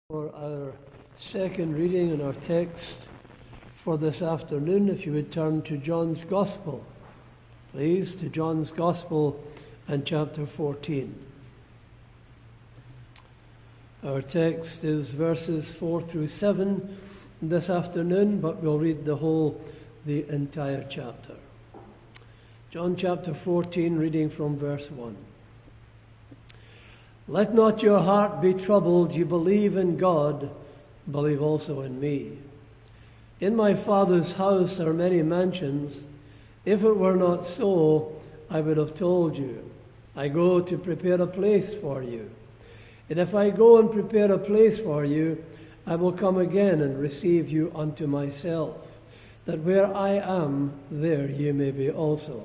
For our second reading in our text for this afternoon, if you would turn to John's Gospel, please, to John's Gospel and chapter 14. Our text is verses 4 through 7 this afternoon, but we'll read the entire chapter. John chapter 14, reading from verse 1. Let not your heart be troubled. You believe in God, believe also in me. In my Father's house are many mansions. If it were not so, I would have told you. I go to prepare a place for you. And if I go and prepare a place for you, I will come again and receive you unto myself, that where I am, there ye may be also.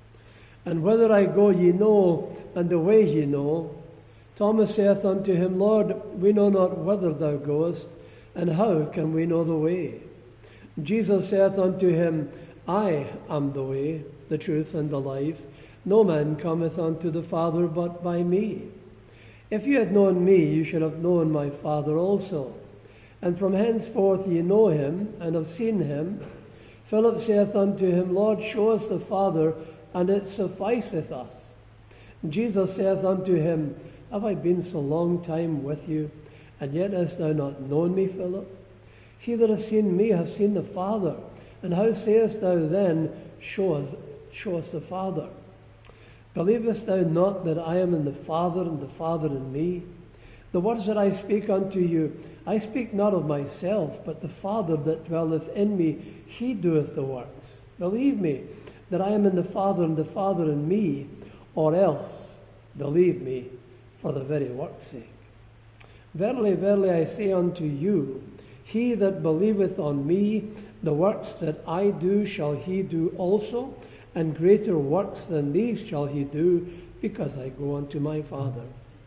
And whither I go ye know, and the way ye know. Thomas saith unto him, Lord, we know not whither thou goest, and how can we know the way? Jesus saith unto him, I am the way, the truth, and the life. No man cometh unto the Father but by me. If you had known me, you should have known my Father also. And from henceforth ye know him, and have seen him. Philip saith unto him, Lord, show us the Father, and it sufficeth us. Jesus saith unto him, Have I been so long time with you, and yet hast thou not known me, Philip? He that hath seen me hath seen the Father. And how sayest thou then, show us the Father? Believest thou not that I am in the Father, and the Father in me? The words that I speak unto you, I speak not of myself, but the Father that dwelleth in me, he doeth the works. Believe me that I am in the Father, and the Father in me, or else believe me for the very work's sake. Verily, verily, I say unto you, he that believeth on me, the works that I do shall he do also, and greater works than these shall he do, because I go unto my Father.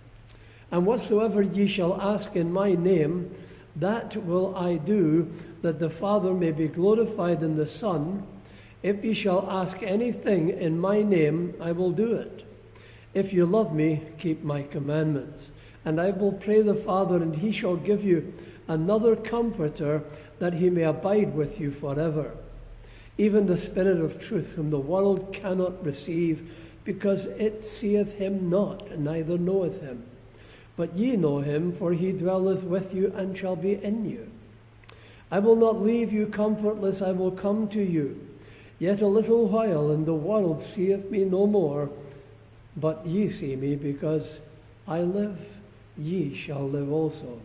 And whatsoever ye shall ask in my name, that will I do, that the Father may be glorified in the Son. If ye shall ask anything in my name, I will do it. If you love me, keep my commandments. And I will pray the Father, and he shall give you another Comforter, that he may abide with you forever. Even the Spirit of truth, whom the world cannot receive, because it seeth him not, neither knoweth him. But ye know him, for he dwelleth with you, and shall be in you. I will not leave you comfortless, I will come to you. Yet a little while, and the world seeth me no more. But ye see me, because I live, ye shall live also.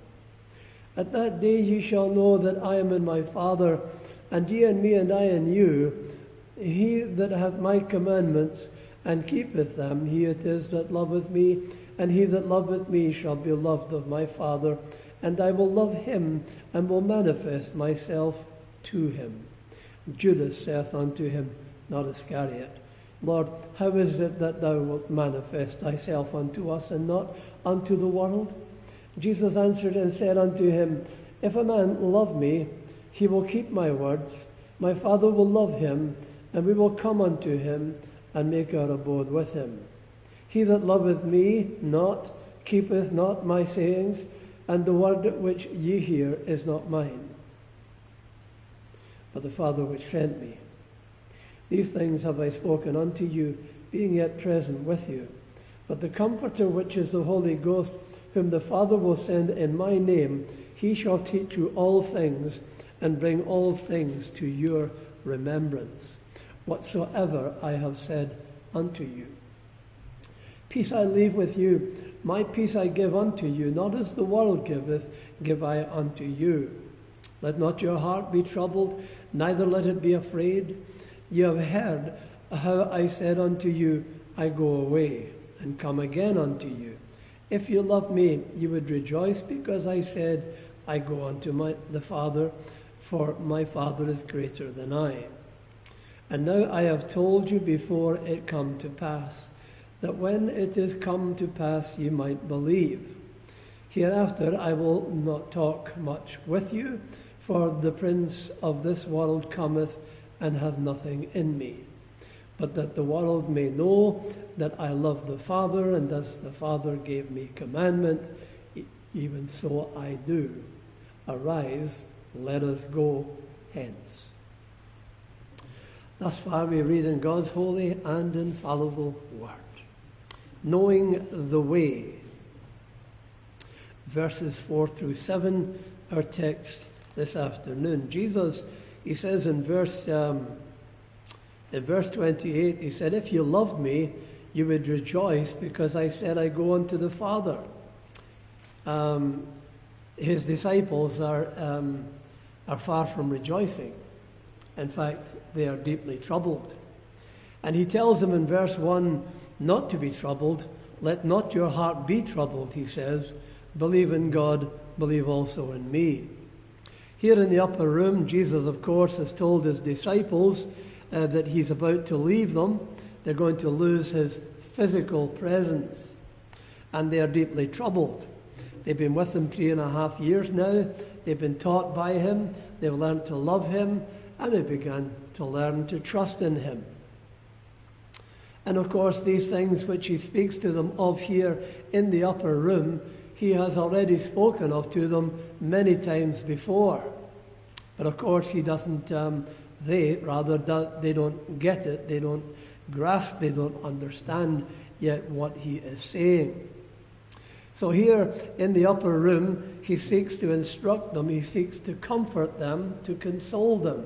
At that day ye shall know that I am in my Father, and ye in me, and I in you. He that hath my commandments, and keepeth them, he it is that loveth me, and he that loveth me shall be loved of my Father, and I will love him, and will manifest myself to him. Judas saith unto him, not Iscariot, Lord, how is it that thou wilt manifest thyself unto us, and not unto the world? Jesus answered and said unto him, If a man love me, he will keep my words. My Father will love him, and we will come unto him, and make our abode with him. He that loveth me not, keepeth not my sayings, and the word which ye hear is not mine, but the Father which sent me. These things have I spoken unto you, being yet present with you. But the Comforter, which is the Holy Ghost, whom the Father will send in my name, he shall teach you all things, and bring all things to your remembrance, whatsoever I have said unto you. Peace I leave with you, my peace I give unto you, not as the world giveth, give I unto you. Let not your heart be troubled, neither let it be afraid. Ye have heard how I said unto you, I go away, and come again unto you. If you love me, you would rejoice, because I said, I go unto the Father, for my Father is greater than I. And now I have told you before it come to pass, that when it is come to pass ye might believe. Hereafter I will not talk much with you, for the prince of this world cometh, and hath nothing in me. But that the world may know that I love the Father, and as the Father gave me commandment, even so I do. Arise, let us go hence. Thus far we read in God's holy and infallible word. Knowing the way. Verses 4 through 7, our text this afternoon. Jesus, he says in verse 28, he said, if you loved me, you would rejoice because I said I go unto the Father. His disciples are far from rejoicing. In fact, they are deeply troubled. And he tells them in verse 1 not to be troubled. Let not your heart be troubled, he says. Believe in God, believe also in me. Here in the upper room, Jesus, of course, has told his disciples that he's about to leave them. They're going to lose his physical presence. And they are deeply troubled. They've been with him 3.5 years now. They've been taught by him. They've learned to love him. And they began to learn to trust in him. And of course, these things which he speaks to them of here in the upper room, he has already spoken of to them many times before. But of course, he doesn't, they don't get it, they don't grasp, they don't understand yet what he is saying. So here in the upper room, he seeks to instruct them, he seeks to comfort them, to console them.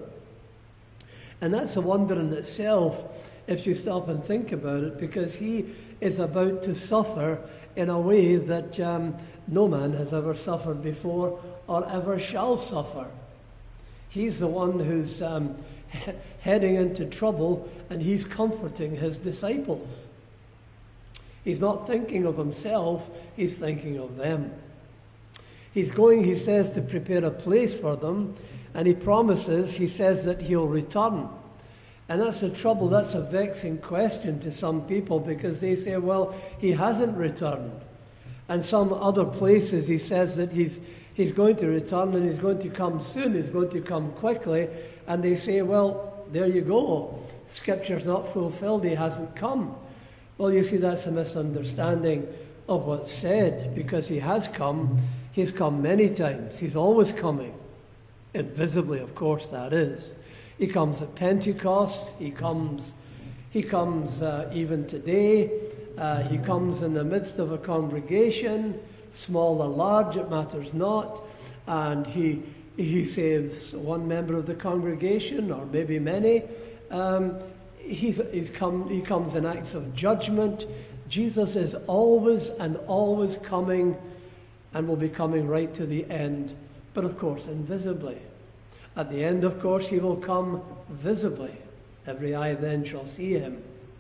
And that's a wonder in itself, if you stop and think about it, because he is about to suffer in a way that no man has ever suffered before or ever shall suffer. He's the one who's heading into trouble, and he's comforting his disciples. He's not thinking of himself, he's thinking of them. He's going, he says, to prepare a place for them, and he promises, he says that he'll return. And that's a trouble, that's a vexing question to some people, because they say, well, he hasn't returned. And some other places he says that he's going to return and he's going to come soon, he's going to come quickly. And they say, well, there you go. Scripture's not fulfilled, he hasn't come. Well, you see, that's a misunderstanding of what's said, because he has come. He's come many times. He's always coming. Invisibly, of course, that is. He comes at Pentecost. He comes even today. He comes in the midst of a congregation, small or large, it matters not. And he saves one member of the congregation, or maybe many. He comes in acts of judgment. Jesus is always and always coming, and will be coming right to the end, but of course invisibly. At the end, of course, he will come visibly. Every eye then shall see him.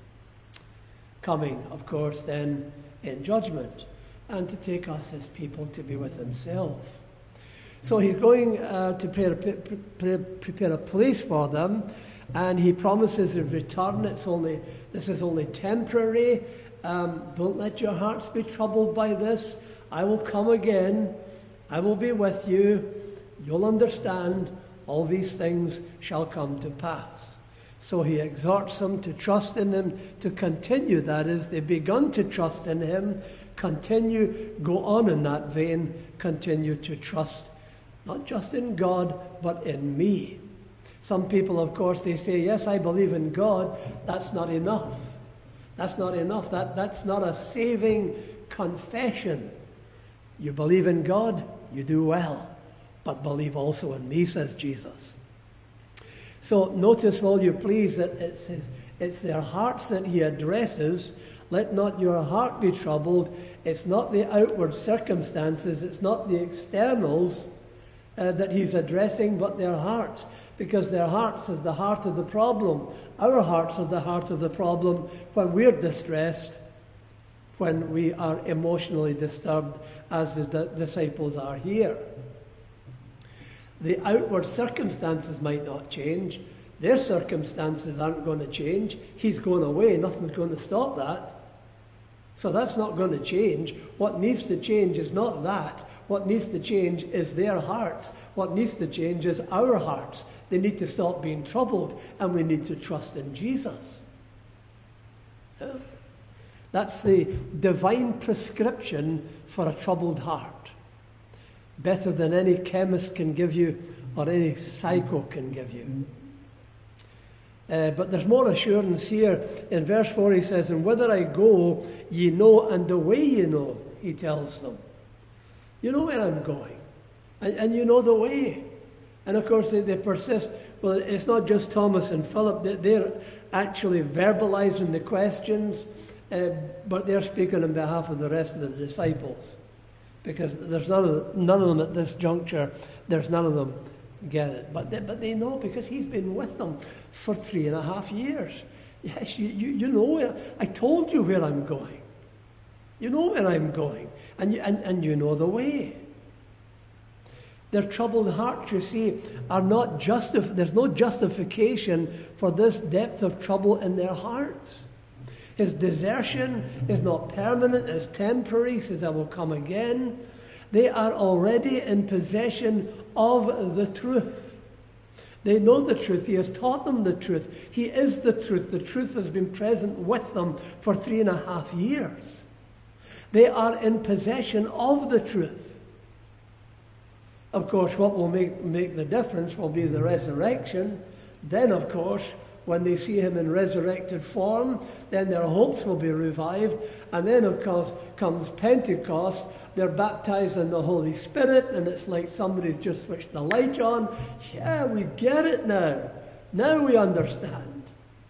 Coming, of course, then in judgment, and to take us as people to be with himself. So he's going to prepare a place for them, and he promises a return. This is only temporary. Don't let your hearts be troubled by this. I will come again. I will be with you. You'll understand. All these things shall come to pass. So he exhorts them to trust in him, to continue, that is, they've begun to trust in him, continue, go on in that vein, continue to trust, not just in God, but in me. Some people, of course, they say, yes, I believe in God. That's not enough. That's not enough. That's not a saving confession. You believe in God, you do well. But believe also in me, says Jesus. So notice, will you please, that it's their hearts that he addresses. Let not your heart be troubled. It's not the outward circumstances, it's not the externals that he's addressing, but their hearts. Because their hearts is the heart of the problem. Our hearts are the heart of the problem when we're distressed, when we are emotionally disturbed, as the disciples are here. The outward circumstances might not change. Their circumstances aren't going to change. He's going away. Nothing's going to stop that. So that's not going to change. What needs to change is not that. What needs to change is their hearts. What needs to change is our hearts. They need to stop being troubled, and we need to trust in Jesus. Yeah? That's the divine prescription for a troubled heart. better than any chemist can give you or any psycho can give you. But there's more assurance here. In verse 4 he says, and whither I go, ye know, and the way ye know, he tells them. You know where I'm going, and you know the way. And of course they persist. Well, it's not just Thomas and Philip. They're actually verbalizing the questions, but they're speaking on behalf of the rest of the disciples. Because there's none of them at this juncture, there's none of them get it. But they know, because he's been with them for 3.5 years. Yes, you know where. I told you where I'm going. You know where I'm going. And you know the way. Their troubled hearts, you see, are not there's no justification for this depth of trouble in their hearts. His desertion is not permanent, it's temporary. He says, I will come again. They are already in possession of the truth. They know the truth. He has taught them the truth. He is the truth. The truth has been present with them for 3.5 years. They are in possession of the truth. Of course, what will make the difference will be the resurrection. Then, of course, when they see him in resurrected form, then their hopes will be revived. And then, of course, comes Pentecost. They're baptized in the Holy Spirit, and it's like somebody's just switched the light on. Yeah, we get it now. Now we understand.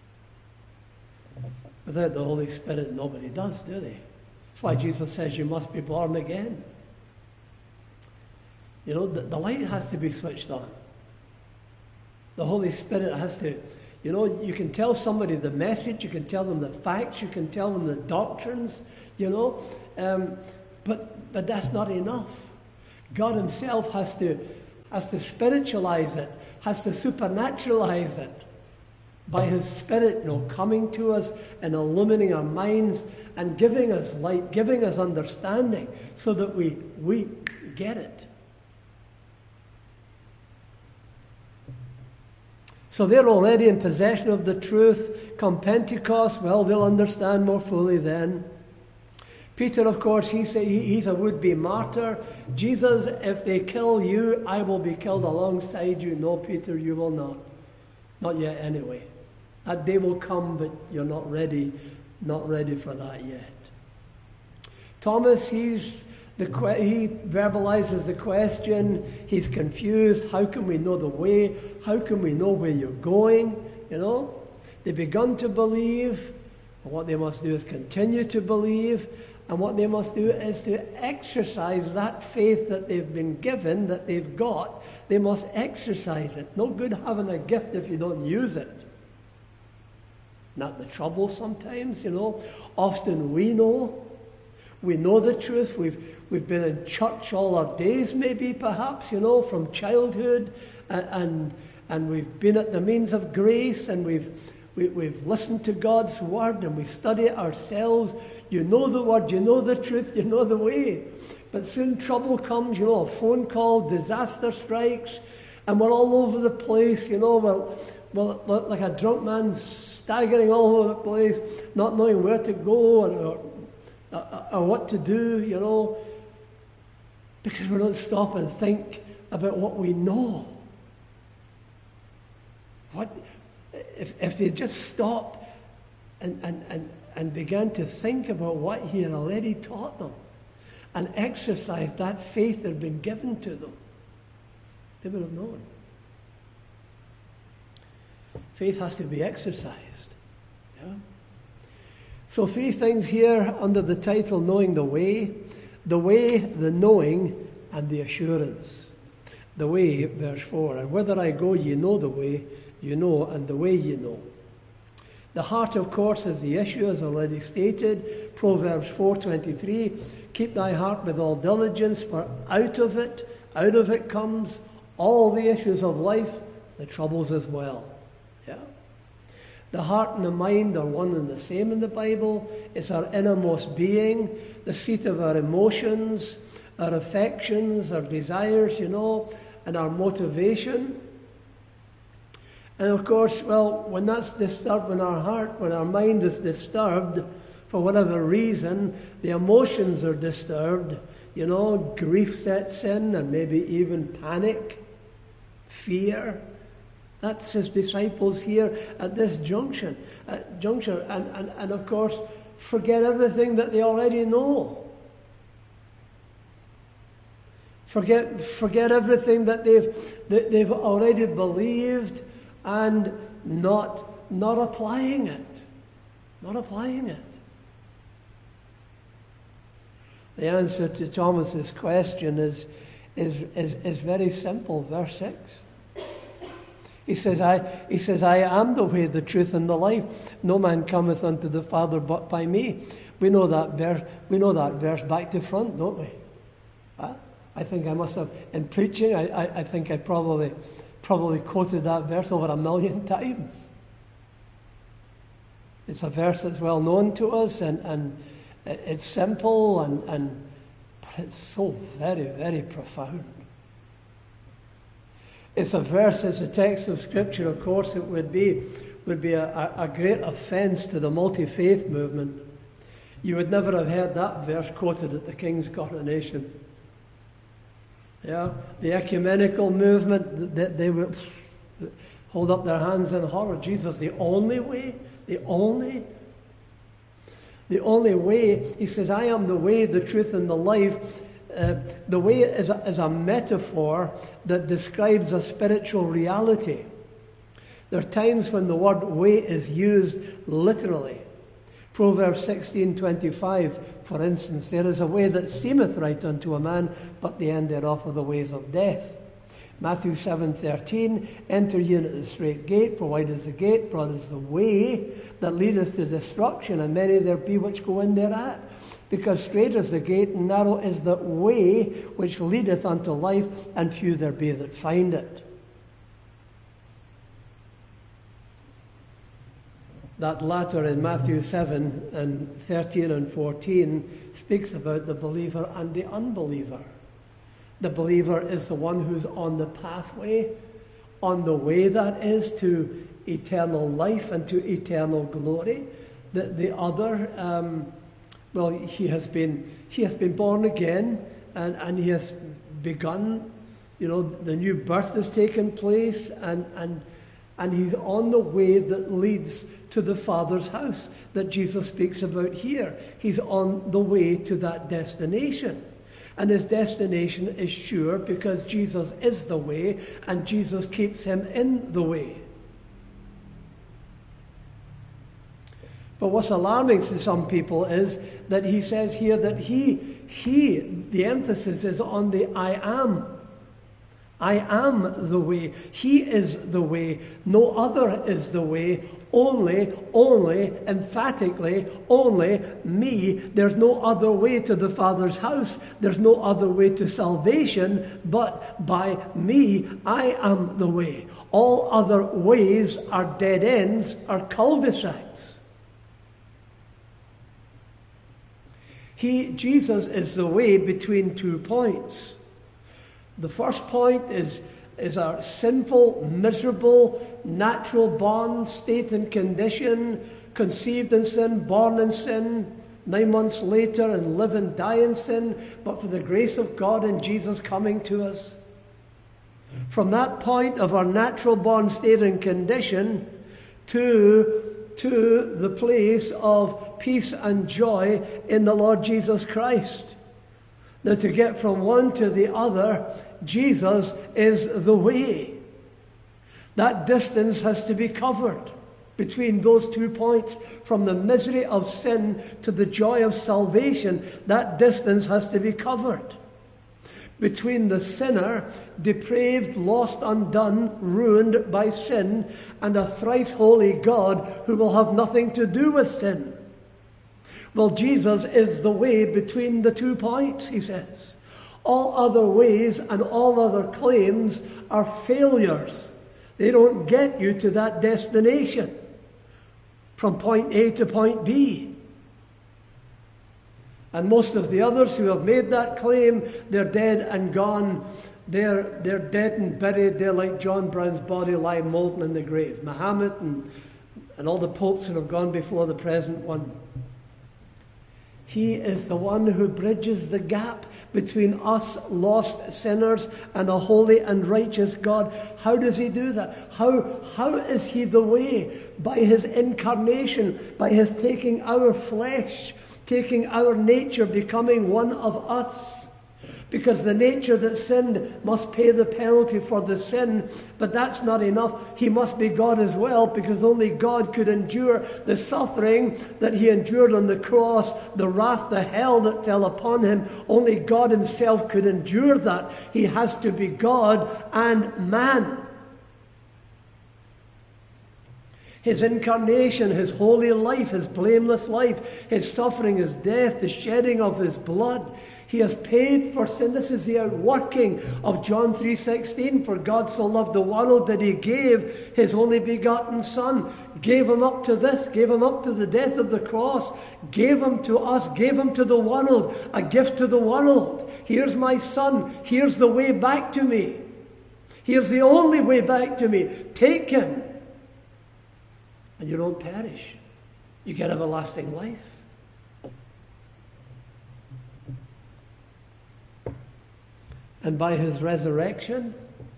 Without the Holy Spirit, nobody does, do they? That's why Jesus says you must be born again. You know, the light has to be switched on. The Holy Spirit has to, you know, you can tell somebody the message, you can tell them the facts, you can tell them the doctrines, you know, but that's not enough. God himself has to spiritualize it, has to supernaturalize it by his Spirit, you know, coming to us and illuminating our minds and giving us light, giving us understanding so that we get it. So they're already in possession of the truth. Come Pentecost, well, they'll understand more fully then. Peter, of course, he's a would-be martyr. Jesus, if they kill you, I will be killed alongside you. No, Peter, you will not. Not yet anyway. That day will come, but you're not ready for that yet. Thomas, he verbalizes the question. He's confused. How can we know the way? How can we know where you're going? You know, they've begun to believe. And what they must do is continue to believe. And what they must do is to exercise that faith that they've been given, that they've got. They must exercise it. No good having a gift if you don't use it. Not the trouble sometimes, you know. Often we know the truth. We've been in church all our days, maybe, perhaps, you know, from childhood, and we've been at the means of grace, and we've listened to God's word, and we study it ourselves. You know the word, you know the truth, you know the way. But soon trouble comes, you know, a phone call, disaster strikes, and we're all over the place, you know. Well, like a drunk man staggering all over the place, not knowing where to go or what to do, you know, because we don't stop and think about what we know. What if they just stopped and began to think about what he had already taught them and exercised that faith that had been given to them, they would have known. Faith has to be exercised. Yeah. So 3 things here under the title Knowing the Way. The way, the knowing, and the assurance. The way, verse 4. And whither I go, ye know the way, you know, and the way ye know. The heart, of course, is the issue, as already stated. Proverbs 4:23. Keep thy heart with all diligence, for out of it comes all the issues of life, the troubles as well. Yeah. The heart and the mind are one and the same in the Bible. It's our innermost being, the seat of our emotions, our affections, our desires, you know, and our motivation. And of course, well, when that's disturbed in our heart, when our mind is disturbed, for whatever reason, the emotions are disturbed, grief sets in, and maybe even panic, fear. That's his disciples here at this juncture. And of course, forget everything that they already know. Forget everything that they've already believed, and not applying it. Not applying it. The answer to Thomas's question is very simple. Verse 6. He says, I am the way, the truth, and the life. No man cometh unto the Father but by me. We know that verse back to front, don't we? I think I must have, in preaching, I think I probably quoted that verse over 1,000,000 times. It's a verse that's well known to us, and it's simple, but it's so very, very profound. It's a verse, it's a text of Scripture, of course. It would be a great offence to the multi-faith movement. You would never have heard that verse quoted at the King's coronation. Yeah, the ecumenical movement, they would hold up their hands in horror. Jesus, the only way, the only way. He says, I am the way, the truth, and the life. The way is a metaphor that describes a spiritual reality. There are times when the word way is used literally. Proverbs 16:25, for instance, there is a way that seemeth right unto a man, but the end thereof are the ways of death. Matthew 7:13, enter ye into the straight gate, for wide is the gate, broad is the way that leadeth to destruction, and many there be which go in thereat. Because straight is the gate, and narrow is the way which leadeth unto life, and few there be that find it. That latter in Matthew 7 and 13 and 14 speaks about the believer and the unbeliever. The believer is the one who's on the pathway, on the way, that is, to eternal life and to eternal glory. The other, he has been born again, and he has begun, the new birth has taken place, and he's on the way that leads to the Father's house that Jesus speaks about here. He's on the way to that destination. And his destination is sure because Jesus is the way, and Jesus keeps him in the way. But what's alarming to some people is that he says here that the emphasis is on the I am. I am the way. He is the way. No other is the way. Only, emphatically, only me. There's no other way to the Father's house. There's no other way to salvation but by me. I am the way. All other ways are dead ends, are cul-de-sacs. Jesus is the way between 2 points. The first point is our sinful, miserable, natural born state and condition, conceived in sin, born in sin, 9 months later and live and die in sin, but for the grace of God and Jesus coming to us. From that point of our natural born state and condition to the place of peace and joy in the Lord Jesus Christ. Now, to get from one to the other, Jesus is the way. That distance has to be covered between those 2 points. From the misery of sin to the joy of salvation, that distance has to be covered. Between the sinner, depraved, lost, undone, ruined by sin, and a thrice holy God who will have nothing to do with sin. Well, Jesus is the way between the 2 points, he says. All other ways and all other claims are failures. They don't get you to that destination from point A to point B. And most of the others who have made that claim, they're dead and gone. They're dead and buried. They're like John Brown's body lying molten in the grave. Muhammad and all the popes that have gone before the present one. He is the one who bridges the gap between us lost sinners and a holy and righteous God. How does he do that? How is he the way? By his incarnation, by his taking our flesh, taking our nature, becoming one of us. Because the nature that sinned must pay the penalty for the sin. But that's not enough. He must be God as well, because only God could endure the suffering that he endured on the cross, the wrath, the hell that fell upon him. Only God himself could endure that. He has to be God and man. His incarnation, his holy life, his blameless life, his suffering, his death, the shedding of his blood. He has paid for sin. This is the outworking of John 3:16. For God so loved the world that he gave his only begotten Son. Gave him up to this. Gave him up to the death of the cross. Gave him to us. Gave him to the world. A gift to the world. Here's my Son. Here's the way back to me. Here's the only way back to me. Take him. And you don't perish. You get everlasting life. And by his resurrection,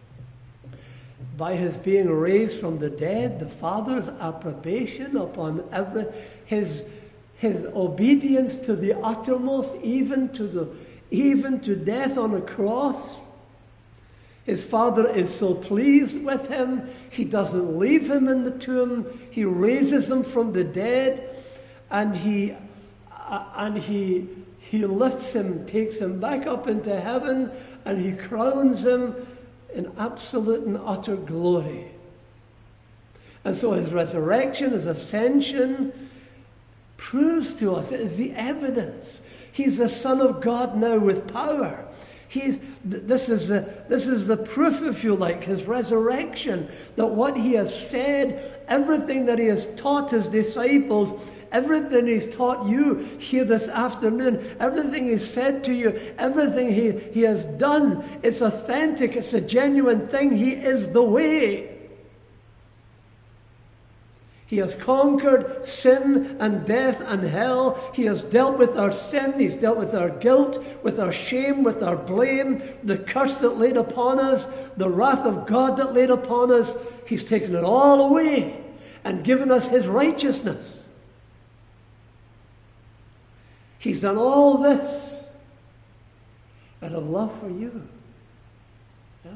by his being raised from the dead, the Father's approbation upon his obedience to the uttermost, even to death on a cross. His Father is so pleased with him, he doesn't leave him in the tomb. He raises him from the dead, and he lifts him, takes him back up into heaven, and he crowns him in absolute and utter glory. And so his resurrection, his ascension, proves to us, it is the evidence. He's the Son of God now with power. This is the proof, if you like, his resurrection, that what he has said, everything that he has taught his disciples, everything he's taught you here this afternoon, everything he's said to you, everything he has done, it's authentic, it's a genuine thing. He is the way. He has conquered sin and death and hell. He has dealt with our sin. He's dealt with our guilt, with our shame, with our blame, the curse that laid upon us, the wrath of God that laid upon us. He's taken it all away and given us his righteousness. He's done all this out of love for you. Yeah?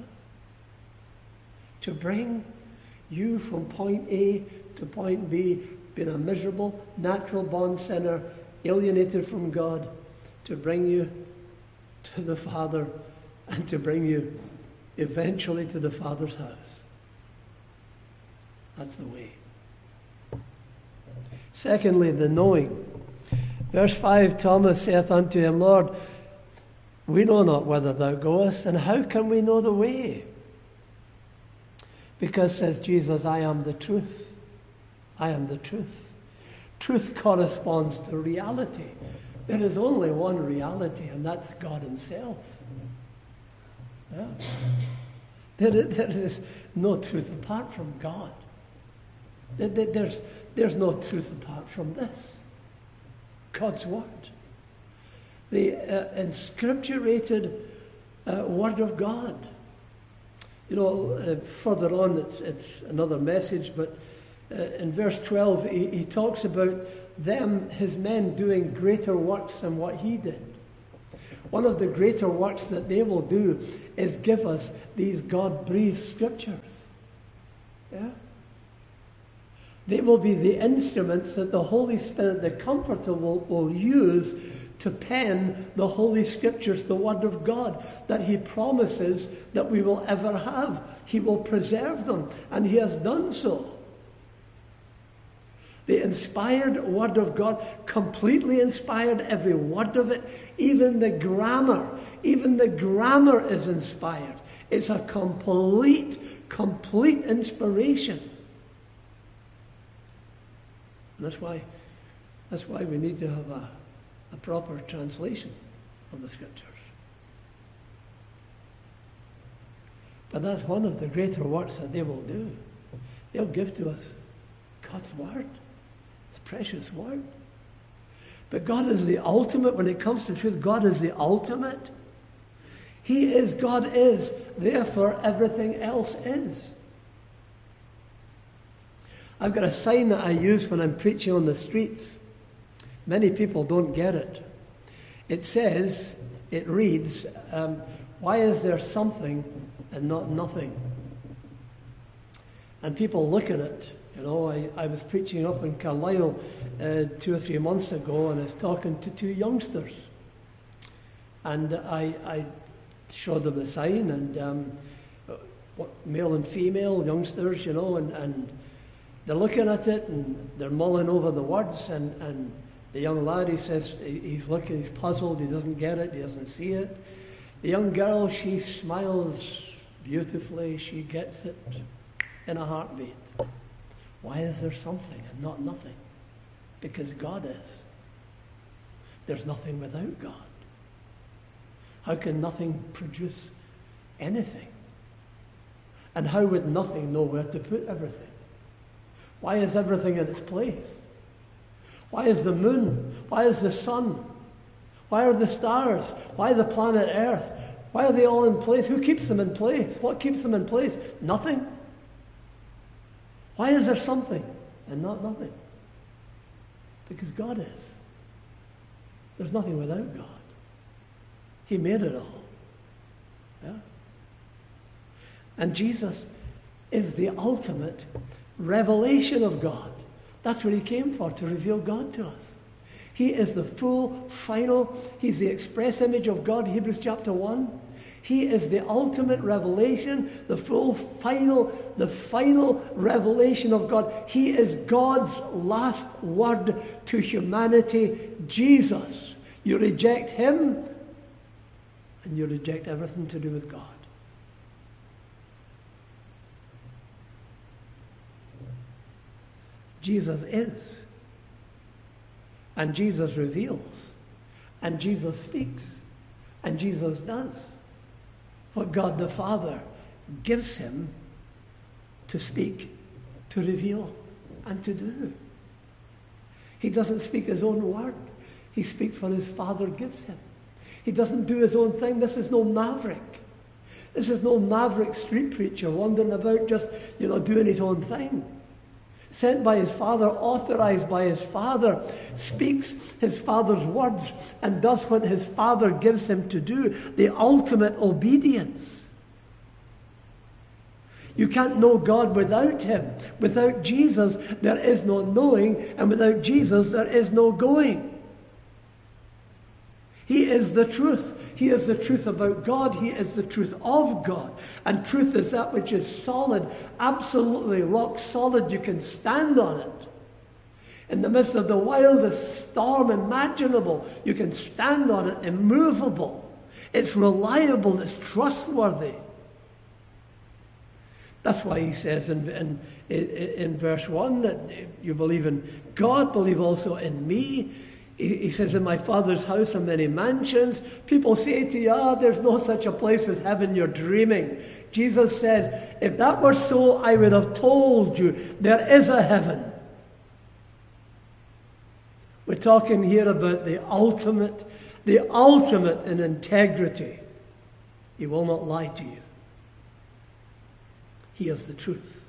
To bring you from point A to point B, being a miserable, natural born sinner, alienated from God, to bring you to the Father and to bring you eventually to the Father's house. That's the way. Secondly, the knowing. Verse 5, Thomas saith unto him, Lord, we know not whither thou goest, and how can we know the way? Because, says Jesus, I am the truth. I am the truth. Truth corresponds to reality. There is only one reality, and that's God himself. Yeah. There is no truth apart from God. There's no truth apart from this. God's Word. The inscripturated Word of God. You know, further on, it's another message, but in verse 12, he talks about them, his men, doing greater works than what he did. One of the greater works that they will do is give us these God-breathed scriptures. Yeah? They will be the instruments that the Holy Spirit, the Comforter, will use to pen the Holy Scriptures, the Word of God, that he promises that we will ever have. He will preserve them, and he has done so. The inspired Word of God, completely inspired, every word of it, even the grammar is inspired. It's a complete inspiration. And that's why we need to have a proper translation of the Scriptures. But that's one of the greater works that they will do. They'll give to us God's Word. His precious Word. But God is the ultimate. When it comes to truth, God is the ultimate. He is, God is, therefore everything else is. I've got a sign that I use when I'm preaching on the streets. Many people don't get it. It reads, why is there something and not nothing? And people look at it. You know, I was preaching up in Carlisle 2 or 3 months ago, and I was talking to 2 youngsters. And I showed them the sign, and male and female youngsters, you know, and they're looking at it, and they're mulling over the words, and the young lad, he says, he's looking, he's puzzled, he doesn't get it, he doesn't see it. The young girl, she smiles beautifully, she gets it in a heartbeat. Why is there something and not nothing? Because God is. There's nothing without God. How can nothing produce anything? And how would nothing know where to put everything? Why is everything in its place? Why is the moon? Why is the sun? Why are the stars? Why the planet Earth? Why are they all in place? Who keeps them in place? What keeps them in place? Nothing. Why is there something and not nothing? Because God is. There's nothing without God. He made it all. Yeah? And Jesus is the ultimate revelation of God. That's what he came for, to reveal God to us. He is the full, final, he's the express image of God, Hebrews chapter 1. He is the ultimate revelation, the full, the final revelation of God. He is God's last word to humanity, Jesus. You reject him, and you reject everything to do with God. Jesus is. And Jesus reveals. And Jesus speaks. And Jesus does what God the Father gives him to speak, to reveal, and to do. He doesn't speak his own word. He speaks what his Father gives him. He doesn't do his own thing. This is no maverick. This is no maverick street preacher wandering about just, doing his own thing. Sent by his Father, authorized by his Father, speaks his Father's words and does what his Father gives him to do, the ultimate obedience. You can't know God without him. Without Jesus, there is no knowing, and without Jesus, there is no going. He is the truth. He is the truth about God. He is the truth of God. And truth is that which is solid, absolutely rock solid. You can stand on it. In the midst of the wildest storm imaginable, you can stand on it, immovable. It's reliable. It's trustworthy. That's why he says in verse 1 that you believe in God, believe also in me. He says, in my Father's house are many mansions. People say to you, there's no such a place as heaven, you're dreaming. Jesus says, if that were so, I would have told you there is a heaven. We're talking here about the ultimate in integrity. He will not lie to you. He is the truth.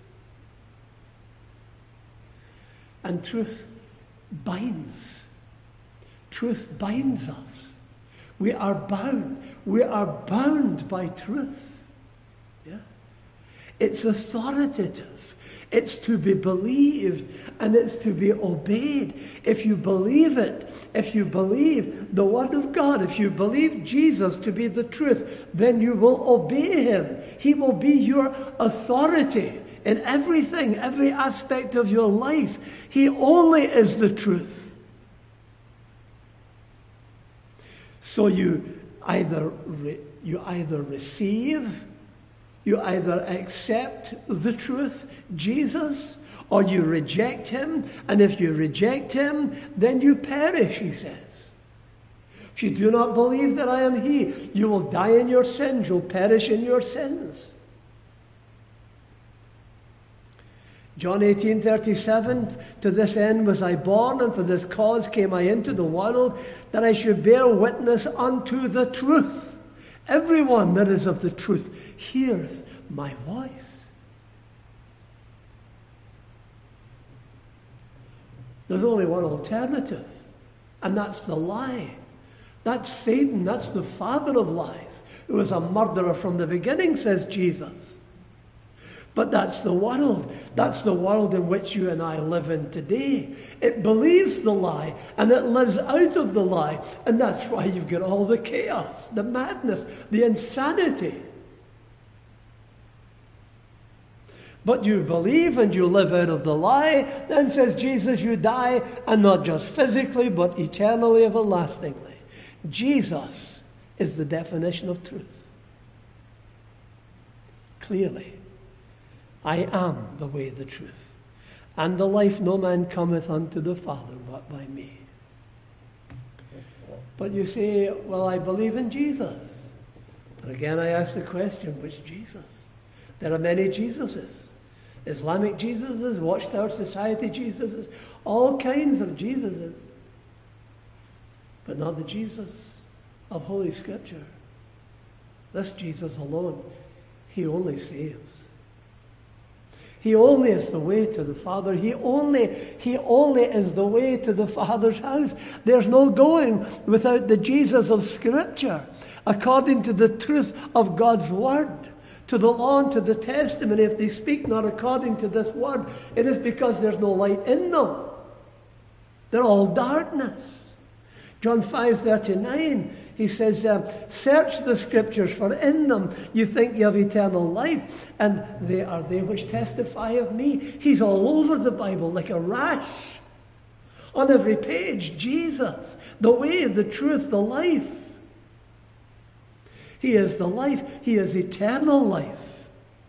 And truth binds. Truth binds us. We are bound. We are bound by truth. Yeah? It's authoritative. It's to be believed and it's to be obeyed. If you believe it, if you believe the Word of God, if you believe Jesus to be the truth, then you will obey him. He will be your authority in everything, every aspect of your life. He only is the truth. So you either receive, you either accept the truth, Jesus, or you reject him. And if you reject him, then you perish, he says. If you do not believe that I am he, you will die in your sins, you'll perish in your sins. John 18:37, to this end was I born, and for this cause came I into the world, that I should bear witness unto the truth. Everyone that is of the truth hears my voice. There's only one alternative, and that's the lie. That's Satan. That's the father of lies, who was a murderer from the beginning, says Jesus. But that's the world. That's the world in which you and I live in today. It believes the lie, and it lives out of the lie. And that's why you've got all the chaos, the madness, the insanity. But you believe and you live out of the lie, then says Jesus, you die, and not just physically, but eternally, everlastingly. Jesus is the definition of truth. Clearly, I am the way, the truth, and the life. No man cometh unto the Father but by me. But you say, well, I believe in Jesus. But again, I ask the question, which Jesus? There are many Jesuses. Islamic Jesuses, Watchtower Society Jesuses, all kinds of Jesuses. But not the Jesus of Holy Scripture. This Jesus alone, he only saves. He only is the way to the Father. He only is the way to the Father's house. There's no going without the Jesus of Scripture, according to the truth of God's Word, to the law and to the testimony. If they speak not according to this Word, it is because there's no light in them. They're all darkness. John 5:39, he says, search the Scriptures, for in them you think you have eternal life, and they are they which testify of me. He's all over the Bible like a rash. On every page, Jesus, the way, the truth, the life. He is the life. He is eternal life.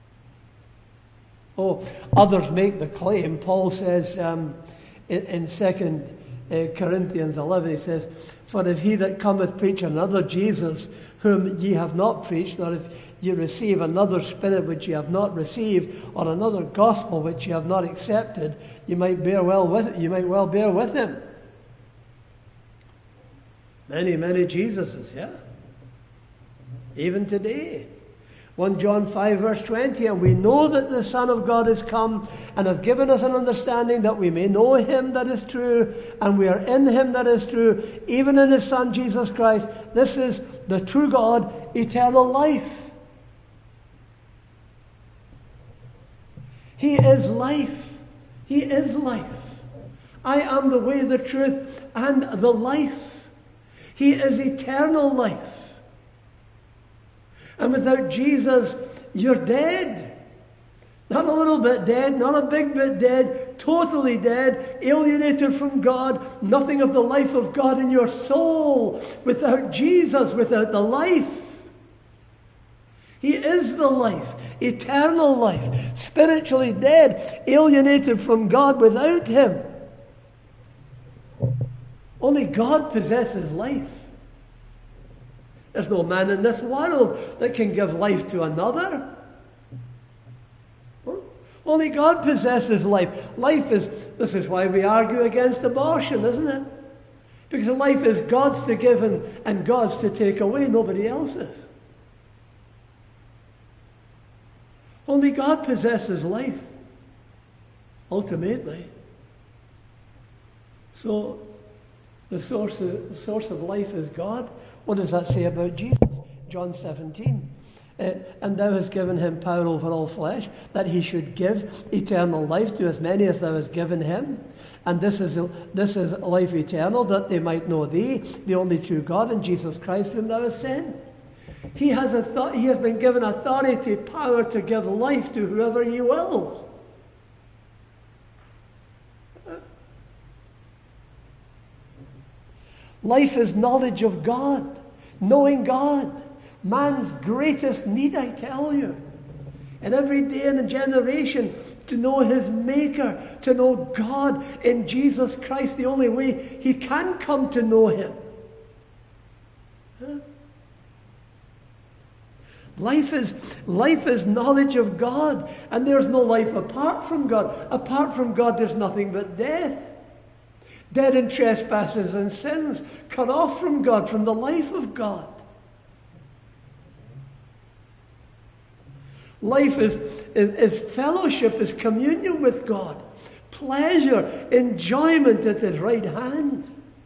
Oh, others make the claim. Paul says in 2 Corinthians 11, he says, for if he that cometh preach another Jesus, whom ye have not preached, or if ye receive another spirit which ye have not received, or another gospel which ye have not accepted, you might well bear with him. Many, many Jesuses, yeah. Even today. 1 John 5 verse 20, and we know that the Son of God is come, and hath given us an understanding that we may know him that is true, and we are in him that is true, even in his Son Jesus Christ. This is the true God, eternal life. He is life. He is life. I am the way, the truth, and the life. He is eternal life. And without Jesus, you're dead. Not a little bit dead, not a big bit dead, totally dead, alienated from God, nothing of the life of God in your soul. Without Jesus, without the life. He is the life, eternal life, spiritually dead, alienated from God without him. Only God possesses life. There's no man in this world that can give life to another. Only God possesses life. This is why we argue against abortion, isn't it? Because life is God's to give and God's to take away, nobody else's. Only God possesses life, ultimately. So, the source of life is God. What does that say about Jesus? John 17. And thou hast given him power over all flesh, that he should give eternal life to as many as thou hast given him. And this is life eternal, that they might know thee, the only true God, and Jesus Christ whom thou hast sent. He has been given authority, power to give life to whoever he wills. Life is knowledge of God, knowing God. Man's greatest need, I tell you. And every day in a generation, to know his Maker, to know God in Jesus Christ, the only way he can come to know him. Life is knowledge of God, and there's no life apart from God. Apart from God, there's nothing but death. Dead in trespasses and sins, cut off from God, from the life of God. Life is fellowship, is communion with God, pleasure, enjoyment at His right hand.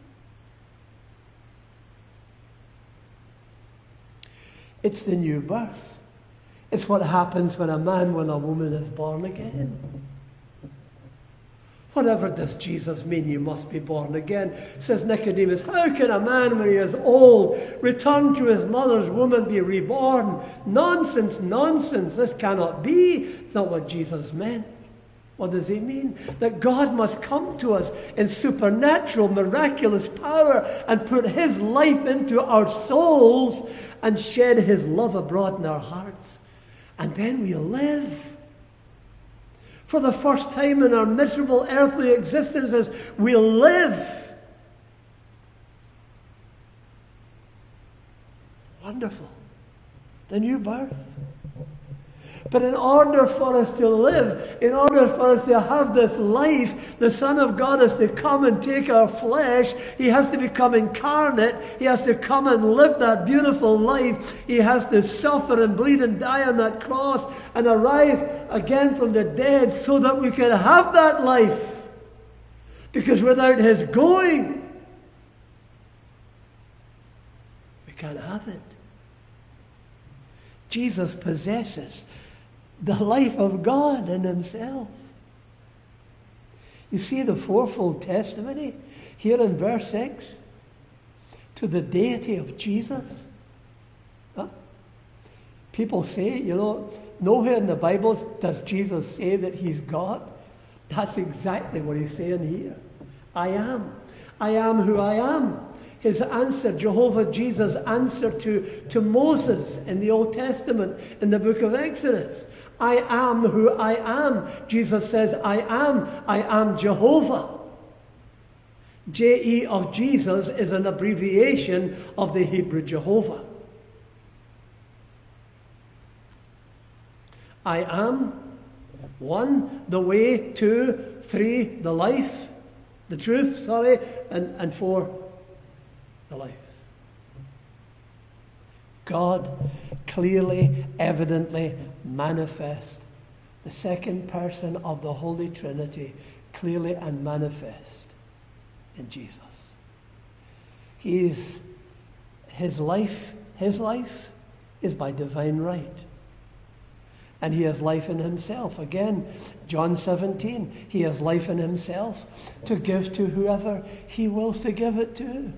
It's the new birth. It's what happens when a man, when a woman is born again. Whatever does Jesus mean, you must be born again? Says Nicodemus, how can a man when he is old return to his mother's womb and be reborn? Nonsense, nonsense. This cannot be. It's not what Jesus meant. What does he mean? That God must come to us in supernatural, miraculous power and put His life into our souls and shed His love abroad in our hearts. And then we'll live. For the first time in our miserable earthly existences, we'll live. Wonderful. The new birth. But in order for us to live, in order for us to have this life, the Son of God has to come and take our flesh. He has to become incarnate. He has to come and live that beautiful life. He has to suffer and bleed and die on that cross and arise again from the dead so that we can have that life. Because without His going, we can't have it. Jesus possesses the life of God in Himself. You see the fourfold testimony here in verse 6 to the deity of Jesus. Huh? People say, nowhere in the Bible does Jesus say that He's God. That's exactly what He's saying here. I am. I am who I am. His answer, Jehovah Jesus' answer to Moses in the Old Testament, in the book of Exodus. I am who I am. Jesus says, I am Jehovah. J-E of Jesus is an abbreviation of the Hebrew Jehovah. I am, 1, the way, 2, 3, the life, the truth, and 4, the life. God clearly, evidently manifest. The second person of the Holy Trinity, clearly and manifest in Jesus. His life is by divine right. And He has life in Himself. Again, John 17, He has life in Himself to give to whoever He wills to give it to.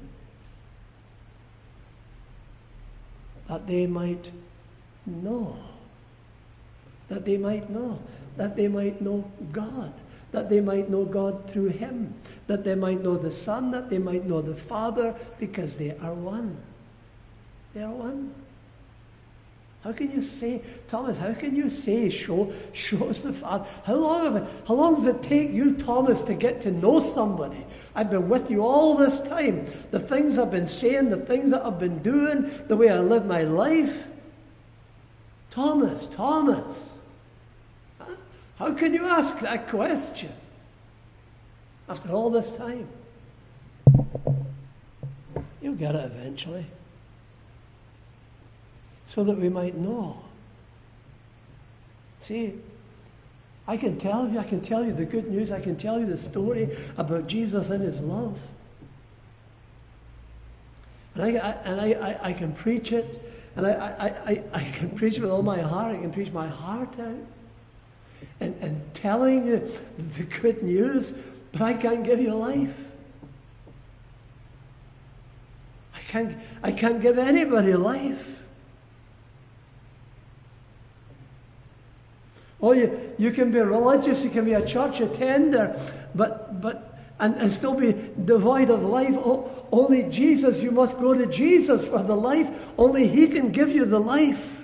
That they might know. That they might know. That they might know God. That they might know God through Him. That they might know the Son. That they might know the Father. Because they are one. They are one. How can you say, Thomas, how can you say, show us the Father? How long does it take you, Thomas, to get to know somebody? I've been with you all this time. The things I've been saying, the things that I've been doing, the way I live my life. Thomas. How can you ask that question after all this time? You'll get it eventually. So that we might know. See, I can tell you the good news, I can tell you the story about Jesus and His love. And I can preach it, and I can preach it with all my heart, I can preach my heart out. And telling you the good news, but I can't give you life. I can't give anybody life. Oh, you can be religious, you can be a church attender, and still be devoid of life. Oh, only Jesus, you must go to Jesus for the life. Only He can give you the life.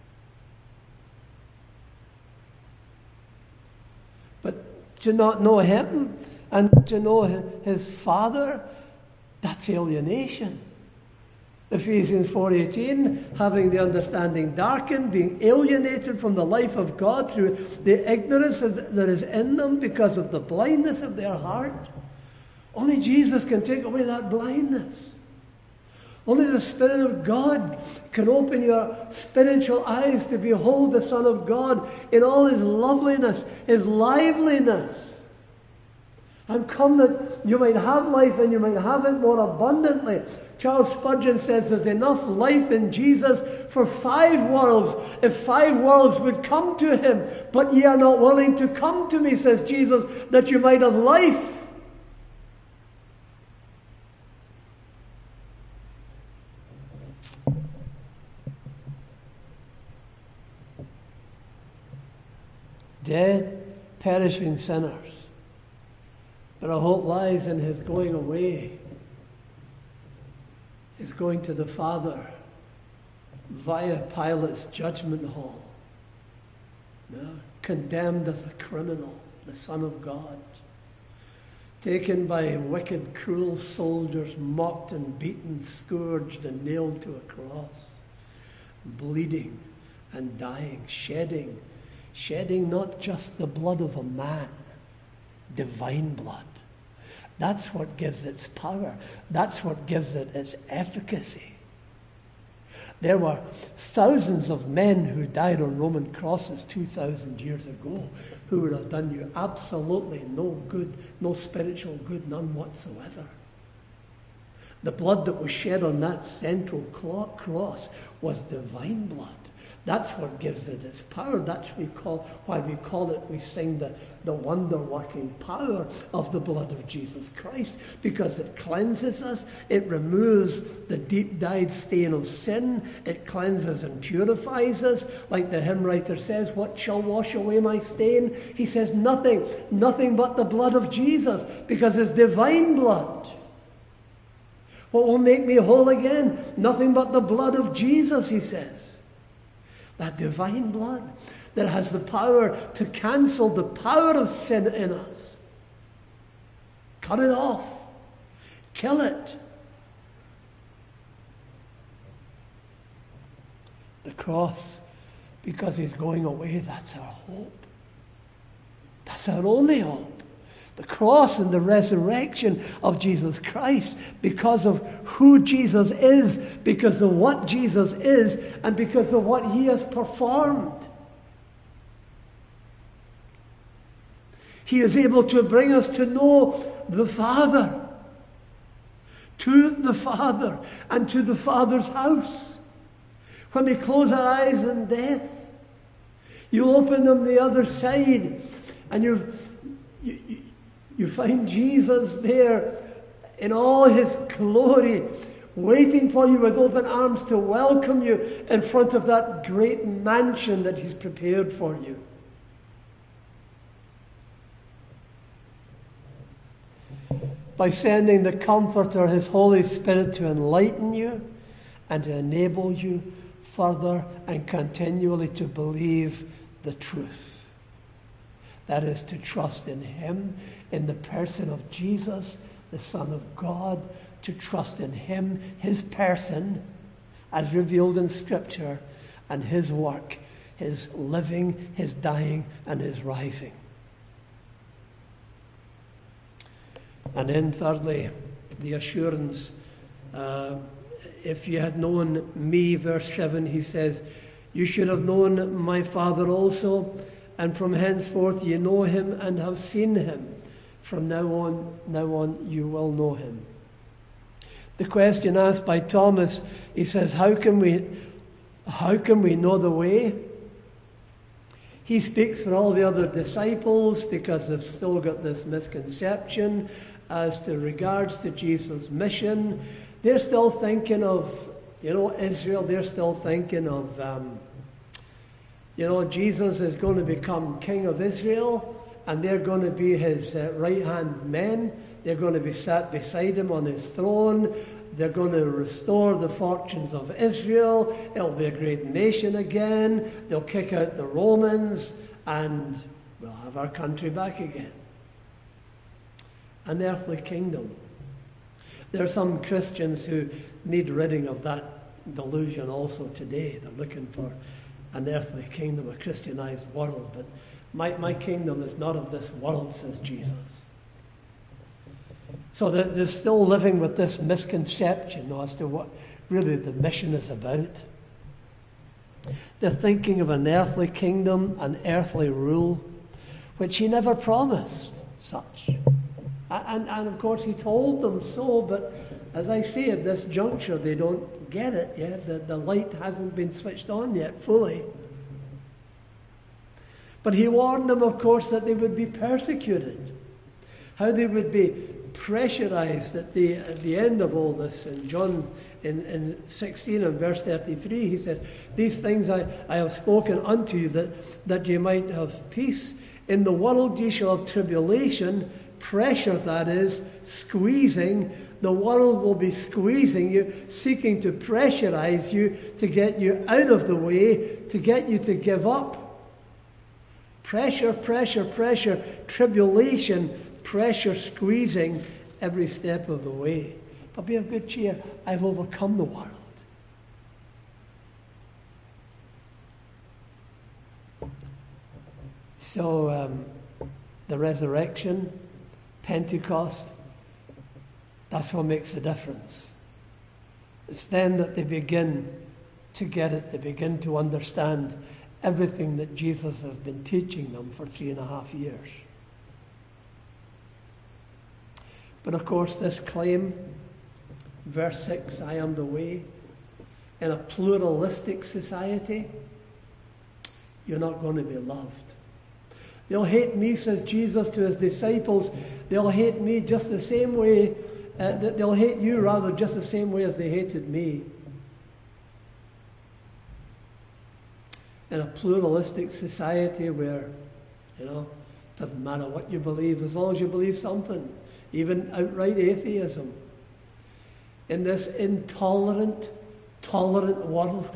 But to not know Him and to know His Father, that's alienation. Ephesians 4:18, having the understanding darkened, being alienated from the life of God through the ignorance that is in them because of the blindness of their heart. Only Jesus can take away that blindness. Only the Spirit of God can open your spiritual eyes to behold the Son of God in all his loveliness, his liveliness. And come that you might have life and you might have it more abundantly. Charles Spurgeon says there's enough life in Jesus for 5 worlds, if 5 worlds would come to him. But ye are not willing to come to me, says Jesus, that you might have life. Dead, perishing sinners. But our hope lies in his going away. His going to the Father via Pilate's judgment hall. Condemned as a criminal, the Son of God. Taken by wicked, cruel soldiers, mocked and beaten, scourged and nailed to a cross. Bleeding and dying, shedding not just the blood of a man, divine blood. That's what gives its power. That's what gives it its efficacy. There were thousands of men who died on Roman crosses 2,000 years ago who would have done you absolutely no good, no spiritual good, none whatsoever. The blood that was shed on that central cross was divine blood. That's what gives it its power. That's why we call it, we sing the wonder-working power of the blood of Jesus Christ, because it cleanses us, it removes the deep-dyed stain of sin, it cleanses and purifies us. Like the hymn writer says, what shall wash away my stain? He says, nothing but the blood of Jesus, because it's divine blood. What will make me whole again? Nothing but the blood of Jesus, he says. That divine blood that has the power to cancel the power of sin in us. Cut it off. Kill it. The cross, because he's going away, that's our hope. That's our only hope. The cross and the resurrection of Jesus Christ, because of who Jesus is, because of what Jesus is, and because of what he has performed. He is able to bring us to know the Father, to the Father, and to the Father's house. When we close our eyes in death, you open them the other side, and you find Jesus there in all his glory, waiting for you with open arms to welcome you in front of that great mansion that he's prepared for you. By sending the Comforter, his Holy Spirit, to enlighten you and to enable you further and continually to believe the truth. That is, to trust in him, in the person of Jesus, the Son of God, to trust in him, his person, as revealed in Scripture, and his work, his living, his dying, and his rising. And then thirdly, the assurance. If you had known me, verse 7, he says, you should have known my Father also, and from henceforth you know him and have seen him. From now on you will know him. The question asked by Thomas, he says, how can we know the way? He speaks for all the other disciples because they've still got this misconception as to regards to Jesus' mission. They're still thinking of, Israel. They're still thinking of, Jesus is going to become king of Israel, and they're going to be his right-hand men. They're going to be sat beside him on his throne. They're going to restore the fortunes of Israel. It'll be a great nation again. They'll kick out the Romans, and we'll have our country back again. An earthly kingdom. There are some Christians who need ridding of that delusion also today. They're looking for an earthly kingdom, a Christianized world. But my kingdom is not of this world, says Jesus. So they're still living with this misconception as to what really the mission is about. They're thinking of an earthly kingdom, an earthly rule, which he never promised such. And of course he told them so, but as I say, at this juncture, they don't get it yet. The light hasn't been switched on yet fully. But he warned them, of course, that they would be persecuted, how they would be pressurized at the end of all this. In John in 16 and verse 33, he says, "These things I have spoken unto you, that you might have peace. In the world ye shall have tribulation," pressure, that is, squeezing. The world will be squeezing you, seeking to pressurize you, to get you out of the way, to get you to give up. Pressure, pressure, pressure, tribulation, pressure, squeezing every step of the way. But be of good cheer, I've overcome the world. So the resurrection, Pentecost, that's what makes the difference. It's then that they begin to get it, they begin to understand everything that Jesus has been teaching them for 3.5 years. But of course, this claim, verse 6, "I am the way," in a pluralistic society, you're not going to be loved. They'll hate me, says Jesus to his disciples. They'll hate me just the same way, they'll hate you rather just the same way as they hated me. In a pluralistic society where, it doesn't matter what you believe, as long as you believe something, even outright atheism. In this intolerant, tolerant world,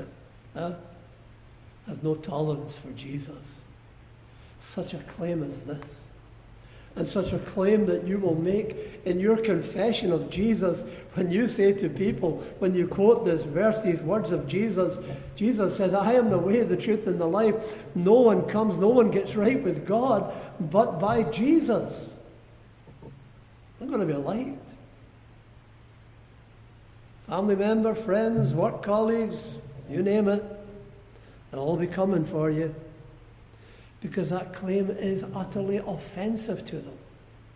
has no tolerance for Jesus. Such a claim as this. And such a claim that you will make in your confession of Jesus when you say to people, when you quote this verse, these words of Jesus, Jesus says, "I am the way, the truth, and the life. No one gets right with God but by Jesus." I'm going to be a light. Family member, friends, work colleagues, you name it, they'll all be coming for you. Because that claim is utterly offensive to them.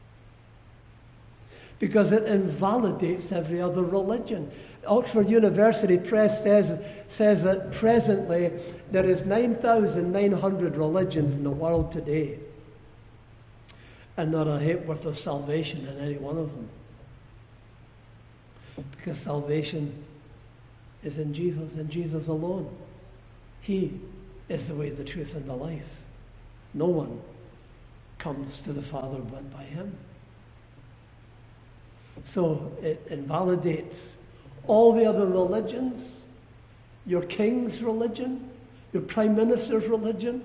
Because it invalidates every other religion. Oxford University Press says that presently there is 9,900 religions in the world today. And not a ha'porth of salvation in any one of them. Because salvation is in Jesus and Jesus alone. He is the way, the truth, and the life. No one comes to the Father but by him. So it invalidates all the other religions, your king's religion, your prime minister's religion.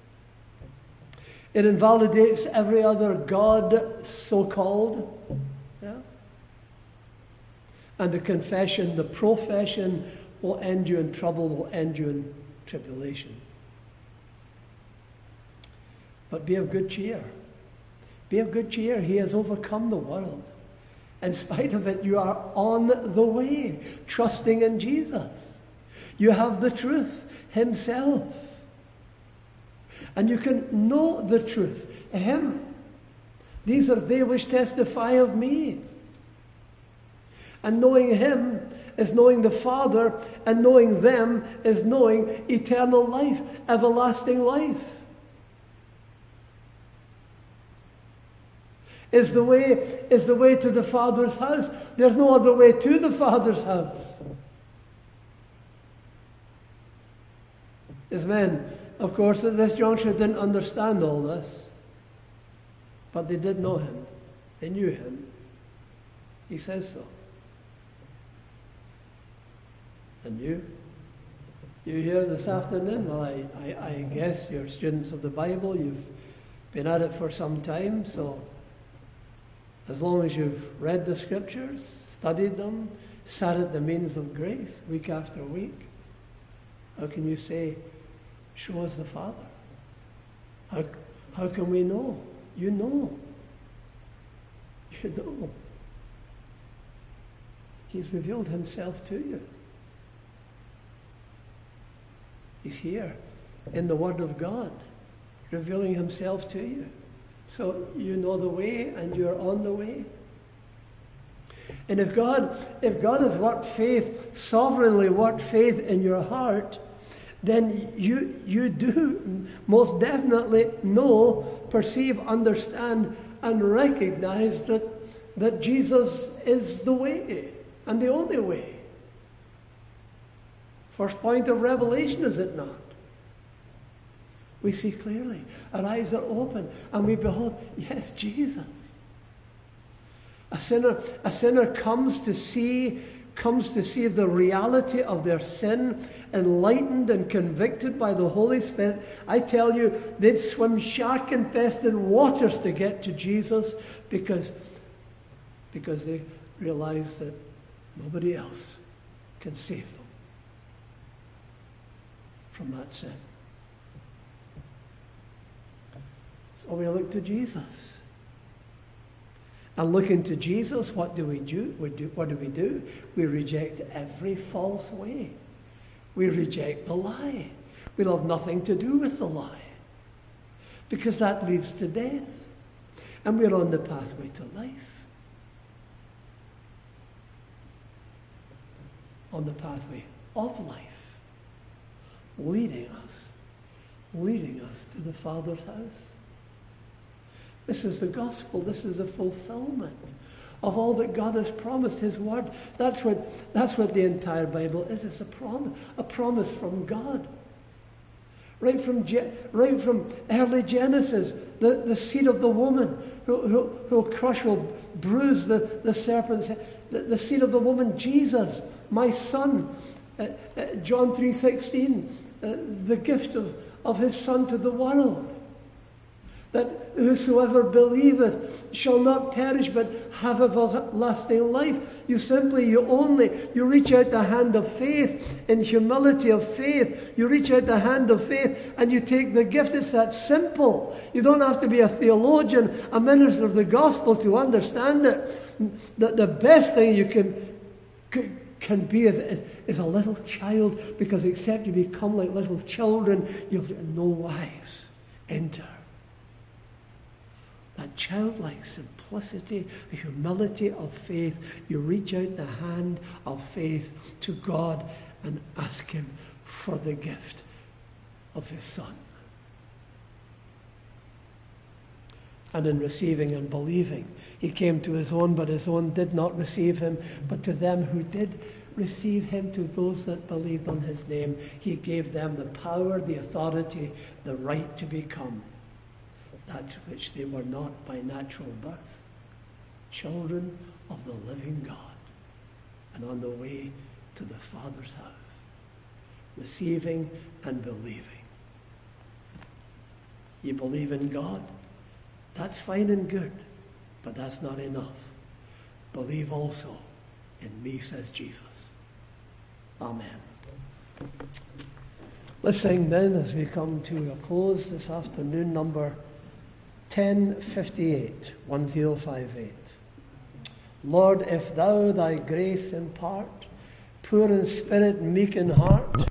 It invalidates every other God, so-called. Yeah? And the confession, the profession will end you in trouble, will end you in tribulation. But be of good cheer. Be of good cheer. He has overcome the world. In spite of it, you are on the way, trusting in Jesus. You have the truth himself. And you can know the truth, him. These are they which testify of me. And knowing him is knowing the Father, and knowing them is knowing eternal life, everlasting life. Is the way to the Father's house. There's no other way to the Father's house. His men, of course, at this juncture didn't understand all this. But they did know him. They knew him. He says so. And you? You here this afternoon? Well, I guess you're students of the Bible. You've been at it for some time, so As long as you've read the scriptures, studied them, sat at the means of grace week after week, how can you say, show us the Father? How can we know? You know. You know. He's revealed himself to you. He's here in the Word of God, revealing himself to you. So you know the way and you're on the way. And if God has worked faith, sovereignly worked faith in your heart, then you do most definitely know, perceive, understand, and recognize that Jesus is the way and the only way. First point of revelation, is it not? We see clearly. Our eyes are open and we behold, yes, Jesus. A sinner comes to see the reality of their sin, enlightened and convicted by the Holy Spirit. I tell you, they'd swim shark-infested waters to get to Jesus because they realize that nobody else can save them from that sin. So we look to Jesus. And looking to Jesus, what do we do? What do we do? We reject every false way. We reject the lie. We'll have nothing to do with the lie, because that leads to death. And we're on the pathway to life. On the pathway of life, leading us to the Father's house. This is the gospel. This is the fulfillment of all that God has promised, His Word. That's what the entire Bible is. It's a promise from God. Right from early Genesis, the seed of the woman who'll crush, will bruise the serpent's head. The seed of the woman, Jesus, my son. John 3:16, the gift of His Son to the world. That whosoever believeth shall not perish but have everlasting life. You reach out the hand of faith in humility of faith. You reach out the hand of faith and you take the gift. It's that simple. You don't have to be a theologian, a minister of the gospel to understand it. The best thing you can be is a little child, because except you become like little children, you'll in no wise enter. That childlike simplicity, the humility of faith. You reach out the hand of faith to God and ask Him for the gift of His Son. And in receiving and believing, He came to His own, but His own did not receive Him. But to them who did receive Him, to those that believed on His name, He gave them the power, the authority, the right to become that which they were not by natural birth, children of the living God, and on the way to the Father's house, receiving and believing. You believe in God? That's fine and good, but that's not enough. Believe also in me, says Jesus. Amen. Let's sing then as we come to a close this afternoon, number 1058, 1058. Lord, if thou thy grace impart, poor in spirit, meek in heart,